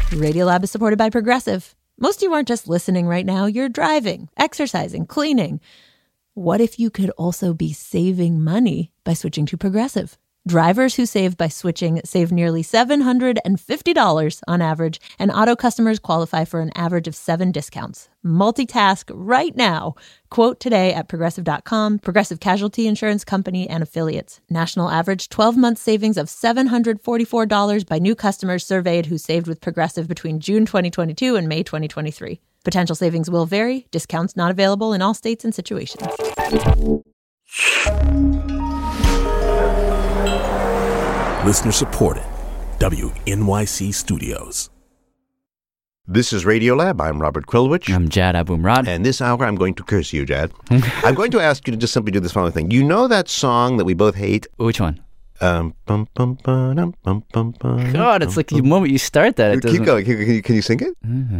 Radiolab is supported by Progressive. Most of you aren't just listening right now, you're driving, exercising, cleaning. What if you could also be saving money by switching to Progressive? Drivers who save by switching save nearly $750 on average, and auto customers qualify for an average of 7 discounts. Multitask right now. Quote today at Progressive.com. Progressive Casualty Insurance Company and Affiliates. National average 12-month savings of $744 by new customers surveyed who saved with Progressive between June 2022 and May 2023. Potential savings will vary. Discounts not available in all states and situations. Listener supported. WNYC Studios. This is Radiolab. I'm Robert Krulwich. I'm Jad Abumrad. And this hour, I'm going to curse you, Jad. I'm going to ask you to just simply do this following thing. You know that song that we both hate? Which one? God, it's like the moment you start that, it doesn't... Keep going. Can you sing it?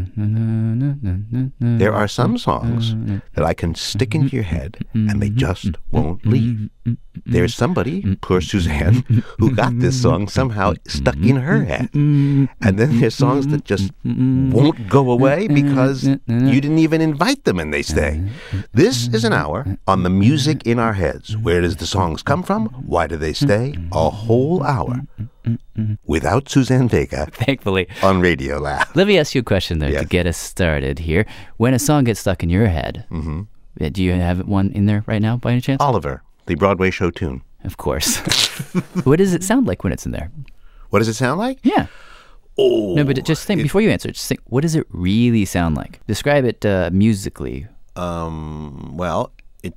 There are some songs that I can stick into your head and they just won't leave. There's somebody, poor Suzanne, who got this song somehow stuck in her head. And then there's songs that just won't go away because you didn't even invite them and they stay. This is an hour on the music in our heads. Where does the songs come from? Why do they stay? A whole hour without Suzanne Vega. Thankfully. On Radiolab. Let me ask you a question there to get us started here. When a song gets stuck in your head, do you have one in there right now by any chance? Oliver, the Broadway show tune. Of course. What does it sound like when it's in there? What does it sound like? Yeah. Oh. No, but just think, before you answer, just think, what does it really sound like? Describe it musically. Well,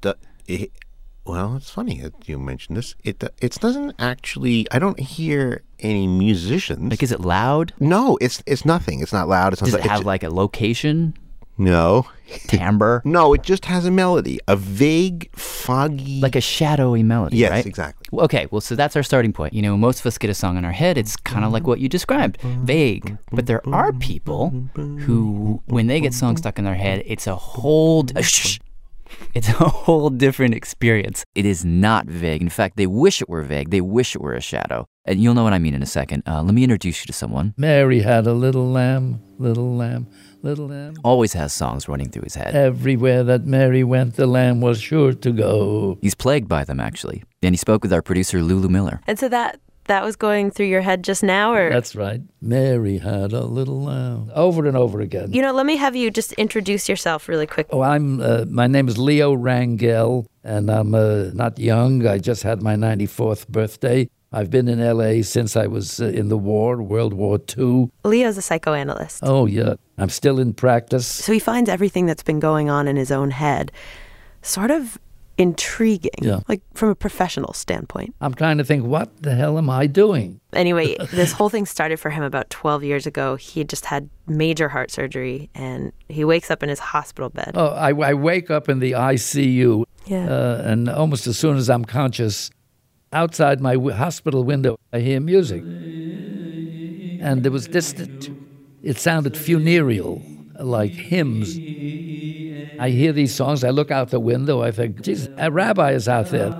it's funny that you mentioned this. It doesn't actually. I don't hear any musicians. Like, is it loud? No, it's nothing. It's not loud. Does it have like a location? No. Timbre? No, it just has a melody, a vague, foggy, like a shadowy melody. Yes, right? Exactly. Okay, well, so that's our starting point. You know, most of us get a song in our head. It's kind of like what you described, vague. But there are people who, when they get songs stuck in their head, it's a whole. It's a whole different experience. It is not vague. In fact, they wish it were vague. They wish it were a shadow. And you'll know what I mean in a second. Let me introduce you to someone. Mary had a little lamb, little lamb, little lamb. Always has songs running through his head. Everywhere that Mary went, the lamb was sure to go. He's plagued by them, actually. And he spoke with our producer, Lulu Miller. And so that was going through your head just now, or? That's right. Mary had a little lamb. Over and over again. You know, let me have you just introduce yourself really quick. Oh, my name is Leo Rangel, and I'm not young. I just had my 94th birthday. I've been in L.A. since I was in the war, World War II. Leo's a psychoanalyst. Oh, yeah. I'm still in practice. So he finds everything that's been going on in his own head sort of intriguing, like from a professional standpoint. I'm trying to think, what the hell am I doing? Anyway, this whole thing started for him about 12 years ago. He had just had major heart surgery, and he wakes up in his hospital bed. Oh, I wake up in the ICU, and almost as soon as I'm conscious, outside my hospital window, I hear music. And it was distant. It sounded funereal, like hymns. I hear these songs, I look out the window, I think, geez, a rabbi is out there.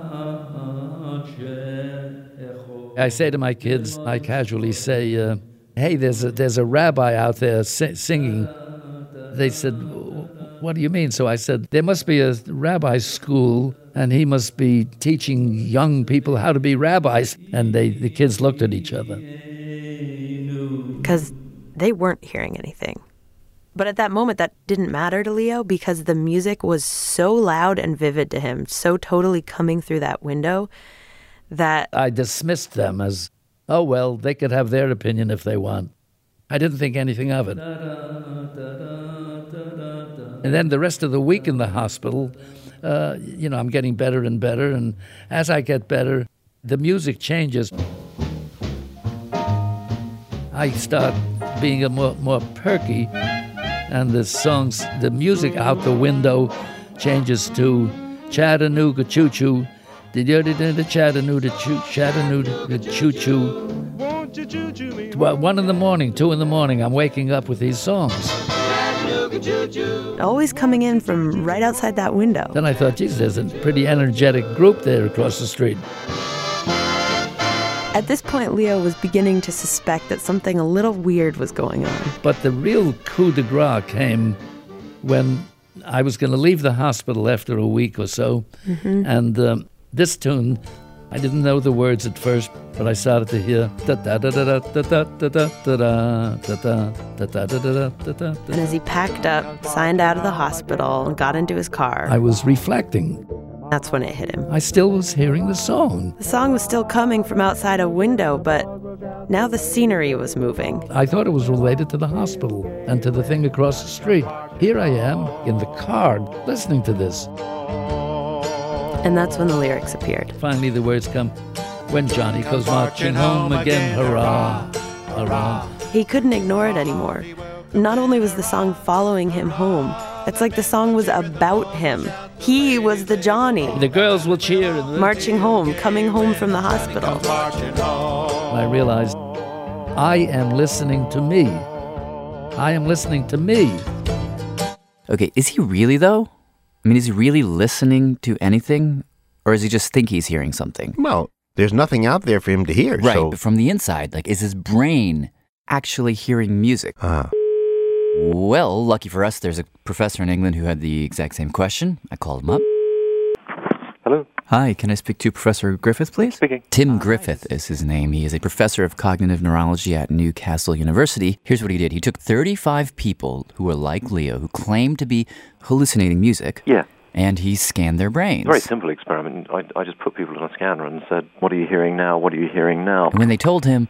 I say to my kids, I casually say, hey, there's a rabbi out there singing. They said, what do you mean? So I said, there must be a rabbi school, and he must be teaching young people how to be rabbis. And the kids looked at each other. Because they weren't hearing anything. But at that moment, that didn't matter to Leo because the music was so loud and vivid to him, so totally coming through that window that... I dismissed them as, oh, well, they could have their opinion if they want. I didn't think anything of it. And then the rest of the week in the hospital, I'm getting better and better. And as I get better, the music changes. I start being a more perky. And the music out the window changes to Chattanooga Choo-Choo, Chattanooga Choo-Choo. 1 in the morning, 2 in the morning, I'm waking up with these songs. Always coming in from right outside that window. Then I thought, geez, there's a pretty energetic group there across the street. At this point, Leo was beginning to suspect that something a little weird was going on. But the real coup de grace came when I was going to leave the hospital after a week or so. Mm-hmm. And this tune, I didn't know the words at first, but I started to hear and as he packed up, signed out of the hospital, and got into his car, I was reflecting. That's when it hit him. I still was hearing the song. The song was still coming from outside a window, but now the scenery was moving. I thought it was related to the hospital and to the thing across the street. Here I am in the car listening to this. And that's when the lyrics appeared. Finally the words come, when Johnny goes marching home again, hurrah, hurrah. He couldn't ignore it anymore. Not only was the song following him home, it's like the song was about him. He was the Johnny. The girls will cheer. Marching home, coming home from the hospital. I realized I am listening to me. I am listening to me. Okay, is he really, though? I mean, is he really listening to anything? Or does he just think he's hearing something? Well, there's nothing out there for him to hear. Right, so... but from the inside, like, is his brain actually hearing music? Well, lucky for us, there's a professor in England who had the exact same question. I called him up. Hello? Hi, can I speak to Professor Griffith, please? Speaking. Tim Griffith is his name. He is a professor of cognitive neurology at Newcastle University. Here's what he did. He took 35 people who were like Leo, who claimed to be hallucinating music. Yeah. And he scanned their brains. Very simple experiment. I just put people on a scanner and said, what are you hearing now? What are you hearing now? And when they told him,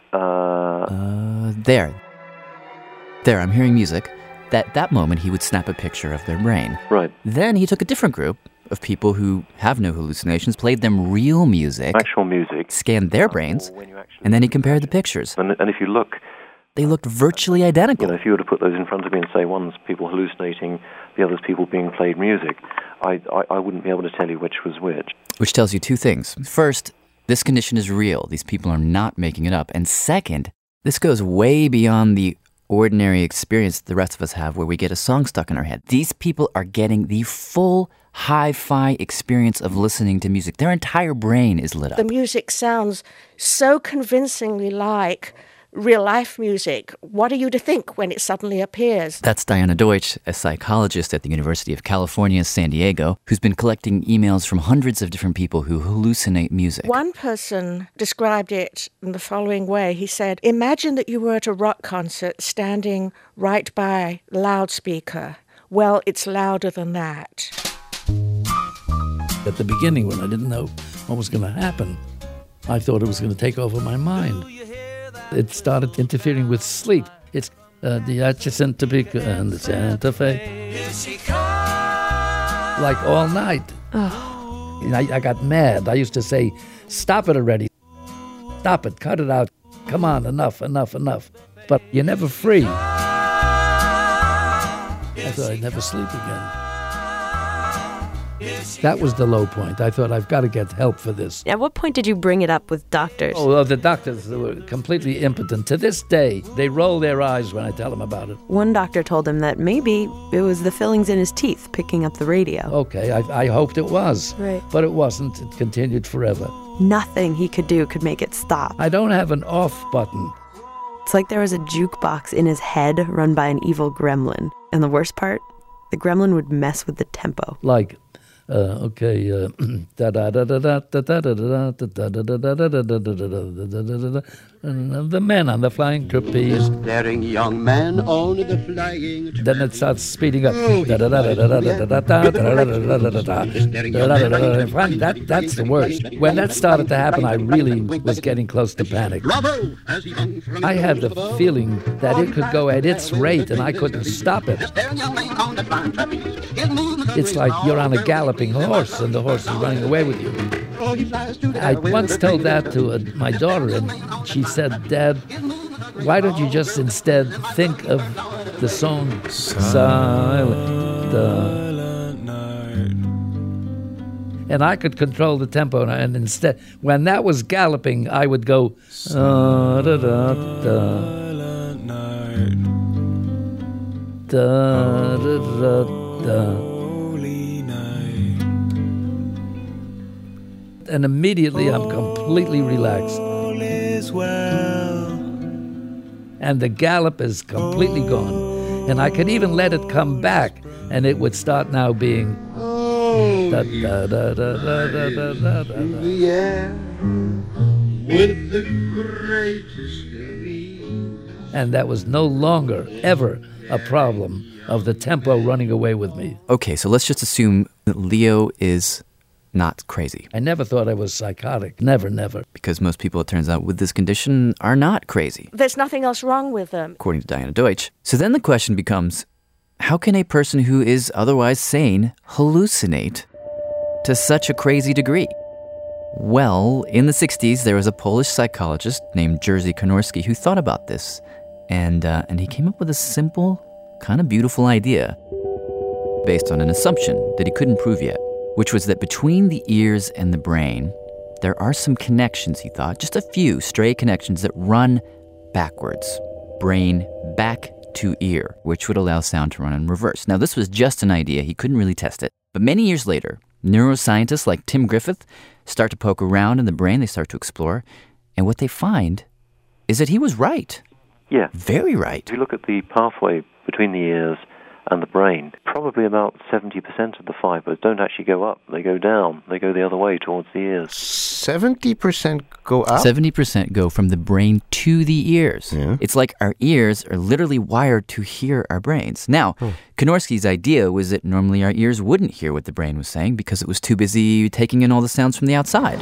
there, I'm hearing music, that moment he would snap a picture of their brain. Right. Then he took a different group of people who have no hallucinations, played them real music. Actual music. Scanned their brains, and then he compared the pictures. And if you look... They looked virtually identical. You know, if you were to put those in front of me and say one's people hallucinating, the other's people being played music, I wouldn't be able to tell you which was which. Which tells you two things. First, this condition is real. These people are not making it up. And second, this goes way beyond the ordinary experience the rest of us have where we get a song stuck in our head. These people are getting the full hi-fi experience of listening to music. Their entire brain is lit up. The music sounds so convincingly like real-life music. What are you to think when it suddenly appears? That's Diana Deutsch, a psychologist at the University of California, San Diego, who's been collecting emails from hundreds of different people who hallucinate music. One person described it in the following way. He said, imagine that you were at a rock concert standing right by a loudspeaker. Well, it's louder than that. At the beginning, when I didn't know what was going to happen, I thought it was going to take over my mind. It started interfering with sleep. It's the Atchison, Topeka, and the Santa Fe. Like all night. Oh. And I got mad. I used to say, stop it already. Stop it. Cut it out. Come on, enough. But you're never free. I thought I'd never sleep again. That was the low point. I thought, I've got to get help for this. At what point did you bring it up with doctors? Oh, the doctors were completely impotent. To this day, they roll their eyes when I tell them about it. One doctor told him that maybe it was the fillings in his teeth picking up the radio. Okay, I hoped it was. Right. But it wasn't. It continued forever. Nothing he could do could make it stop. I don't have an off button. It's like there was a jukebox in his head run by an evil gremlin. And the worst part, the gremlin would mess with the tempo. Like... the men on the flying trapeze. Staring young man on the flying trapeze. Then it starts speeding up. That's the worst. When that started to happen, I really was getting close to panic. I had the feeling that it could go at its rate and I couldn't stop it. It's like you're on a galloping horse and the horse is running away with you. I once told that to my daughter, and she said, Dad, why don't you just instead think of the song Silent Night? And I could control the tempo, and instead, when that was galloping, I would go Silent Night. And immediately I'm completely relaxed. and the gallop is completely gone. And I could even let it come back, and it would start now being da da da da da da da da da. Yeah, with the greatest of ease. And that was no longer ever a problem of the tempo running away with me. Okay, so let's just assume that Leo is not crazy. I never thought I was psychotic. Never, never. Because most people, it turns out, with this condition are not crazy, There's nothing else wrong with them. according to Diana Deutsch. So then the question becomes, how can a person who is otherwise sane hallucinate to such a crazy degree? Well, in the 60s, there was a Polish psychologist named Jerzy Konarski who thought about this. And he came up with a simple, kind of beautiful idea based on an assumption that he couldn't prove yet, which was that between the ears and the brain, there are some connections, he thought, just a few stray connections that run backwards. Brain back to ear, which would allow sound to run in reverse. Now, this was just an idea. He couldn't really test it. But many years later, neuroscientists like Tim Griffith start to poke around in the brain. They start to explore. And what they find is that he was right. Yeah. Very right. If you look at the pathway between the ears and the brain, probably about 70% of the fibers don't actually go up. They go down. They go the other way towards the ears. 70% go up? 70% go from the brain to the ears. Yeah. It's like our ears are literally wired to hear our brains. Now, Konarski's idea was that normally our ears wouldn't hear what the brain was saying because it was too busy taking in all the sounds from the outside.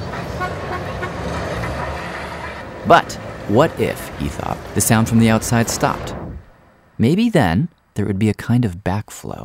But what if, he thought, the sound from the outside stopped? Maybe then there would be a kind of backflow.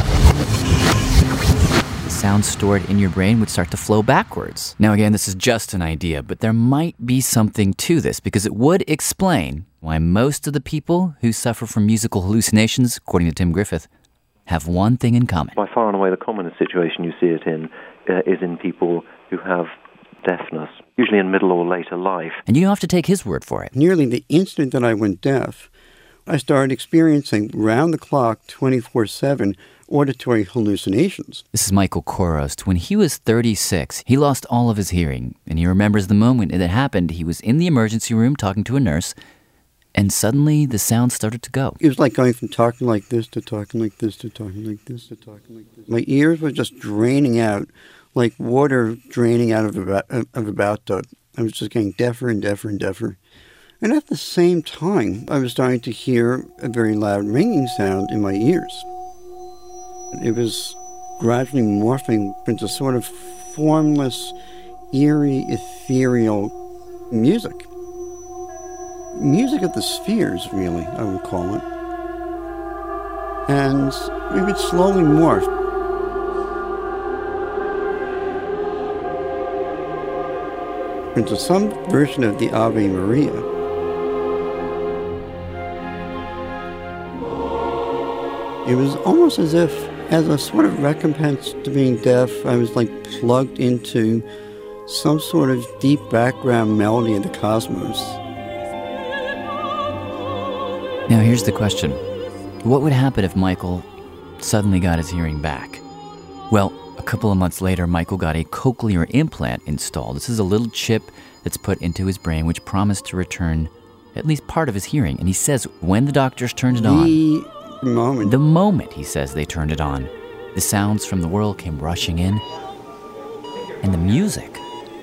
The sound stored in your brain would start to flow backwards. Now again, this is just an idea, but there might be something to this because it would explain why most of the people who suffer from musical hallucinations, according to Tim Griffith, have one thing in common. By far and away, the commonest situation you see it in is in people who have deafness, usually in middle or later life. And you don't have to take his word for it. Nearly the instant that I went deaf, I started experiencing round-the-clock, 24/7 auditory hallucinations. This is Michael Korost. When he was 36, he lost all of his hearing, and he remembers the moment it happened. He was in the emergency room talking to a nurse, and suddenly the sound started to go. It was like going from talking like this to talking like this to talking like this to talking like this. My ears were just draining out like water draining out of a bathtub. I was just getting deafer and deafer and deafer. And at the same time, I was starting to hear a very loud ringing sound in my ears. It was gradually morphing into sort of formless, eerie, ethereal music. Music of the spheres, really, I would call it. And it would slowly morph. Into some version of the Ave Maria. It was almost as if, as a sort of recompense to being deaf, I was like plugged into some sort of deep background melody of the cosmos. Now here's the question. What would happen if Michael suddenly got his hearing back? Well, a couple of months later, Michael got a cochlear implant installed. This is a little chip that's put into his brain which promised to return at least part of his hearing. And he says when the doctors turned it on, the moment, he says, they turned it on, the sounds from the world came rushing in, and the music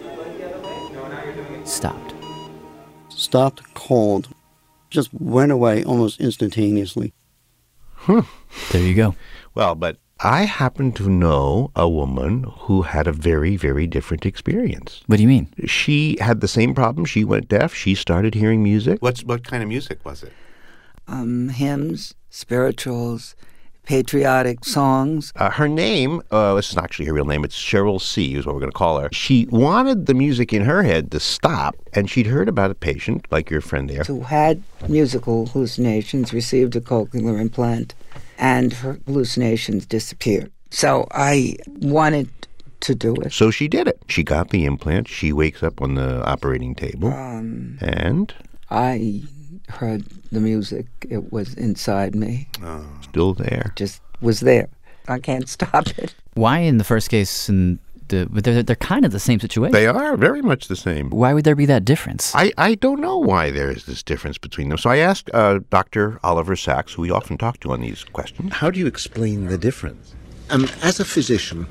stopped. Stopped cold. Just went away almost instantaneously. There you go. Well, but I happen to know a woman who had a very, very different experience. What do you mean? She had the same problem. She went deaf. She started hearing music. What kind of music was it? Hymns, spirituals, patriotic songs. Her name, this is not actually her real name, it's Cheryl C. is what we're going to call her. She wanted the music in her head to stop, and she'd heard about a patient, like your friend there, who had musical hallucinations, received a cochlear implant, and her hallucinations disappeared. So I wanted to do it. So she did it. She got the implant. She wakes up on the operating table, and I heard the music. It was inside me. Still there. Just was there. I can't stop it. Why, in the first case, in but they're kind of the same situation. They are very much the same. Why would there be that difference? I don't know why there is this difference between them. So I asked Dr. Oliver Sacks, who we often talk to on these questions. How do you explain the difference? As a physician,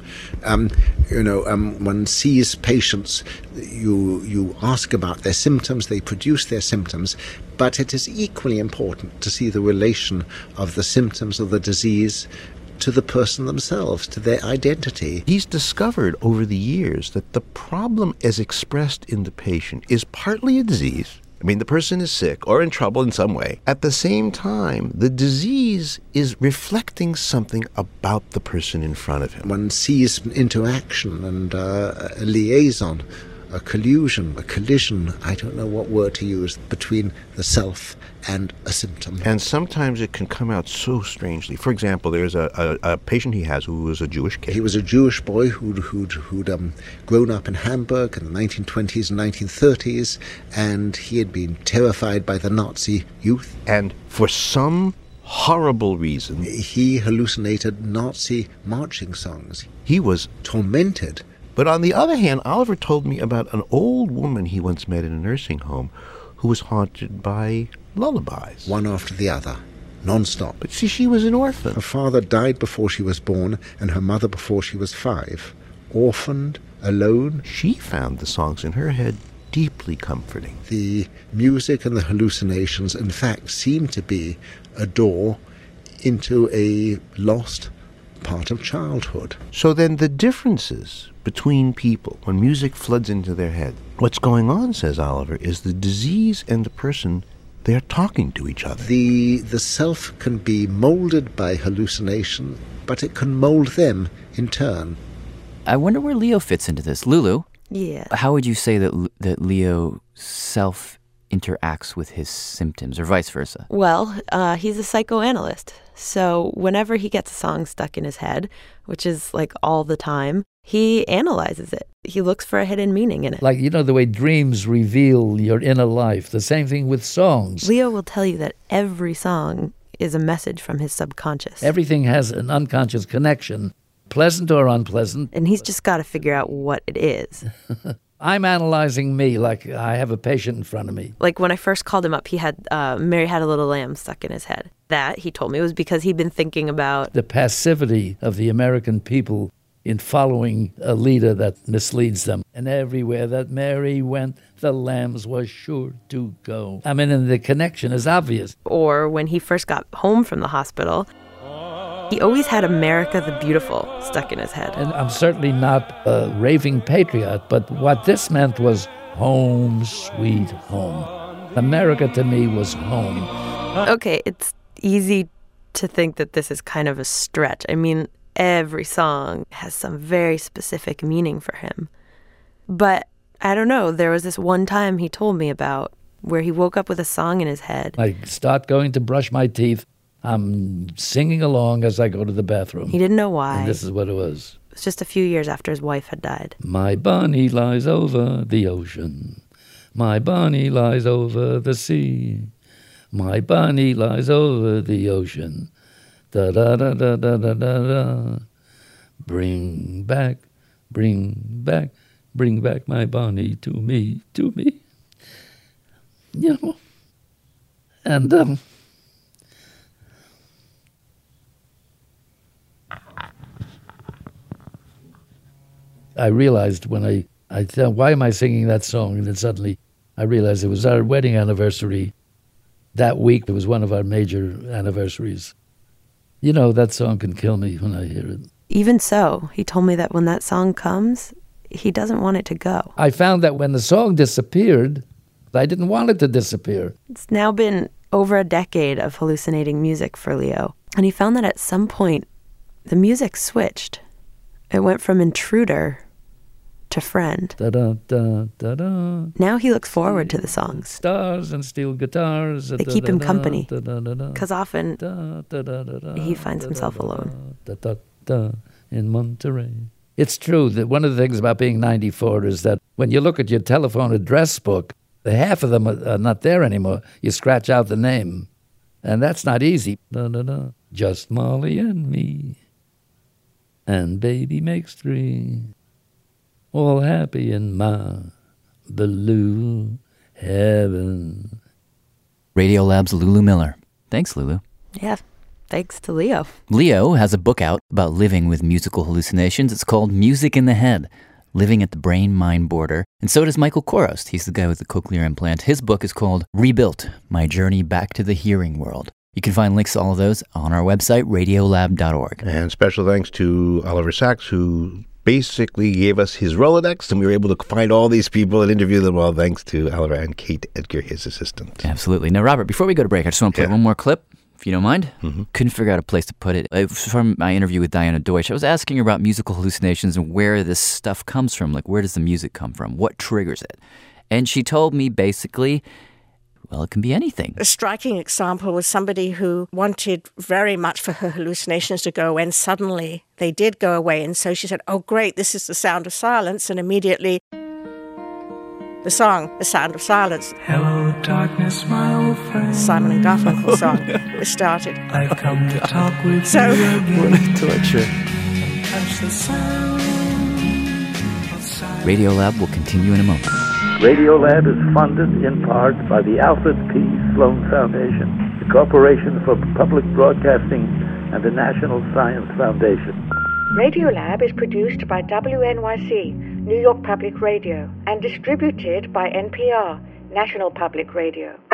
one sees patients, you ask about their symptoms, they produce their symptoms, but it is equally important to see the relation of the symptoms of the disease to the person themselves, to their identity. He's discovered over the years that the problem as expressed in the patient is partly a disease. I mean, the person is sick or in trouble in some way. At the same time, the disease is reflecting something about the person in front of him. One sees interaction and a liaison, a collusion, a collision, I don't know what word to use, between the self and a symptom. And sometimes it can come out so strangely. For example, there's a patient he has who was a Jewish kid. He was a Jewish boy who'd grown up in Hamburg in the 1920s and 1930s, and he had been terrified by the Nazi youth. And for some horrible reason, he hallucinated Nazi marching songs. He was tormented. But on the other hand, Oliver told me about an old woman he once met in a nursing home who was haunted by lullabies. One after the other, non-stop. But see, she was an orphan. Her father died before she was born, and her mother before she was 5. Orphaned, alone. She found the songs in her head deeply comforting. The music and the hallucinations, in fact, seemed to be a door into a lost part of childhood. So then the differences between people when music floods into their head, what's going on, says Oliver, is the disease and the person, they're talking to each other. The self can be molded by hallucination, but it can mold them in turn. I wonder where Leo fits into this. Lulu? Yeah. How would you say that Leo self interacts with his symptoms, or vice versa? Well, he's a psychoanalyst. So whenever he gets a song stuck in his head, which is like all the time, he analyzes it. He looks for a hidden meaning in it. Like, the way dreams reveal your inner life. The same thing with songs. Leo will tell you that every song is a message from his subconscious. Everything has an unconscious connection, pleasant or unpleasant. And he's just got to figure out what it is. I'm analyzing me like I have a patient in front of me. Like when I first called him up, he had Mary Had a Little Lamb stuck in his head. That, he told me, was because he'd been thinking about the passivity of the American people in following a leader that misleads them. And everywhere that Mary went, the lambs were sure to go. I mean, and the connection is obvious. Or when he first got home from the hospital, he always had America the Beautiful stuck in his head. And I'm certainly not a raving patriot, but what this meant was home, sweet home. America to me was home. Okay, it's easy to think that this is kind of a stretch. I mean, every song has some very specific meaning for him. But I don't know, there was this one time he told me about where he woke up with a song in his head. I start going to brush my teeth. I'm singing along as I go to the bathroom. He didn't know why. And this is what it was. It was just a few years after his wife had died. My bunny lies over the ocean. My bunny lies over the sea. My bunny lies over the ocean. Da da da da da da da da. Bring back my bunny to me. And I realized when I thought, why am I singing that song? And then suddenly I realized it was our wedding anniversary. That week, it was one of our major anniversaries. That song can kill me when I hear it. Even so, he told me that when that song comes, he doesn't want it to go. I found that when the song disappeared, I didn't want it to disappear. It's now been over a decade of hallucinating music for Leo. And he found that at some point, the music switched. It went from intruder to friend. Da-da-da-da-da. Now he looks forward to the songs. Stars and steel guitars. They keep him company. Because often he finds himself alone. In Monterey. It's true that one of the things about being 94 is that when you look at your telephone address book, the half of them are not there anymore. You scratch out the name. And that's not easy. Just Molly and me. And baby makes 3. all happy in my blue heaven. Radiolab's Lulu Miller. Thanks, Lulu. Yeah, thanks to Leo. Leo has a book out about living with musical hallucinations. It's called Music in the Head, Living at the Brain-Mind Border. And so does Michael Korost. He's the guy with the cochlear implant. His book is called Rebuilt, My Journey Back to the Hearing World. You can find links to all of those on our website, radiolab.org. And special thanks to Oliver Sacks, who basically gave us his Rolodex, and we were able to find all these people and interview them all thanks to Oliver and Kate Edgar, his assistant. Absolutely. Now, Robert, before we go to break, I just want to play one more clip, if you don't mind. Mm-hmm. Couldn't figure out a place to put it. It was from my interview with Diana Deutsch. I was asking her about musical hallucinations and where this stuff comes from. Like, where does the music come from? What triggers it? And she told me basically, well, it can be anything. A striking example was somebody who wanted very much for her hallucinations to go away, and suddenly they did go away. And so she said, oh, great, this is the sound of silence. And immediately the song, The Sound of Silence, Hello, darkness, my old friend. Simon and Garfunkel song, was started. I've come to talk with So, you again. What a torture. Touch the sound of silence. Radiolab will continue in a moment. Radiolab is funded in part by the Alfred P. Sloan Foundation, the Corporation for Public Broadcasting, and the National Science Foundation. Radiolab is produced by WNYC, New York Public Radio, and distributed by NPR, National Public Radio.